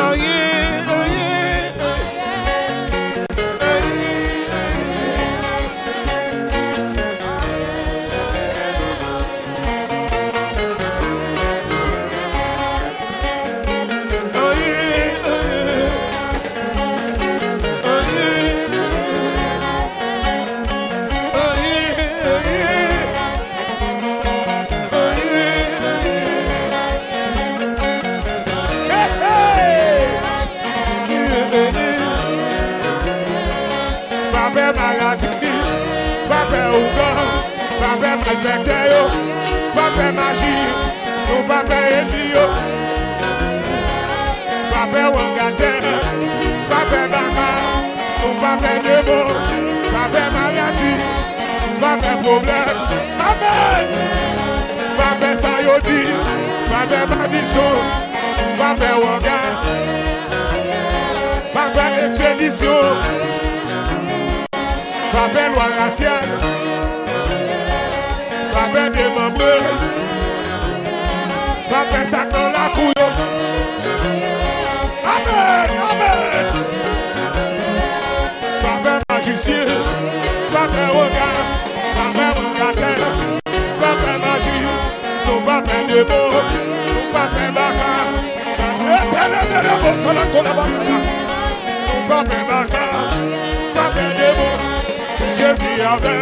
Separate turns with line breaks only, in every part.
Pape magie, ou pape elio, pape wangate, pape baka, ou pape demo, pape maladie, pape problème, amen. Pape sayodi, pape madichon, pape wanga, pape expédition, pape loi raciale. Pape démembré, pape sac dans la couille. Amen, amen. Pape magicien, pape regard, pape regardateur, pape magie, ton pape démon, ton pape baka, pape éternel de bon sur la collaboration. Ton pape baka, pape démon, Jésus avec.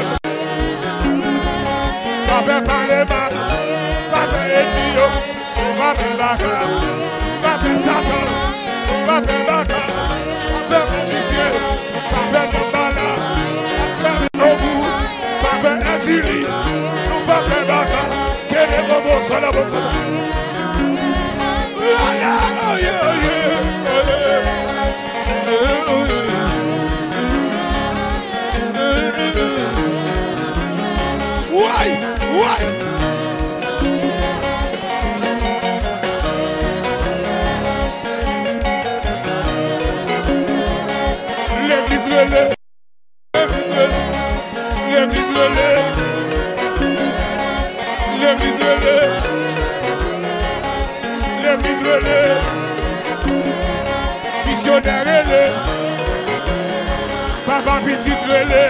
Pape Palema, Pape Elio, Pape Baka, Pape Satan, Pape Baka, Pape Magicien, Pape Nambala, Pape Obu, Pape Azili, Pape Baka, Kene Bobo Salaboko. Why? L'église relais, l'église relais, l'église relais, l'église relais, missionnaire relais, papa petit relais,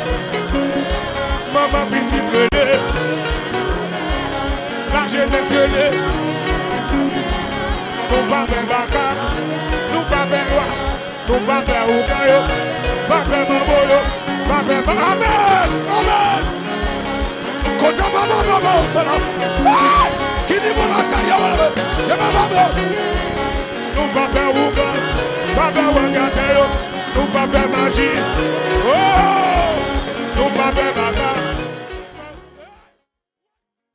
maman petit relais. La jeunesse relais, nous pape baka, nous pape roi, nous pape ougayo, pape maboyo, pape amen, amen. Kota baba salam, kini baba kaya nous pape ouga, pape wangateyo, nous pape magie, oh, nous pape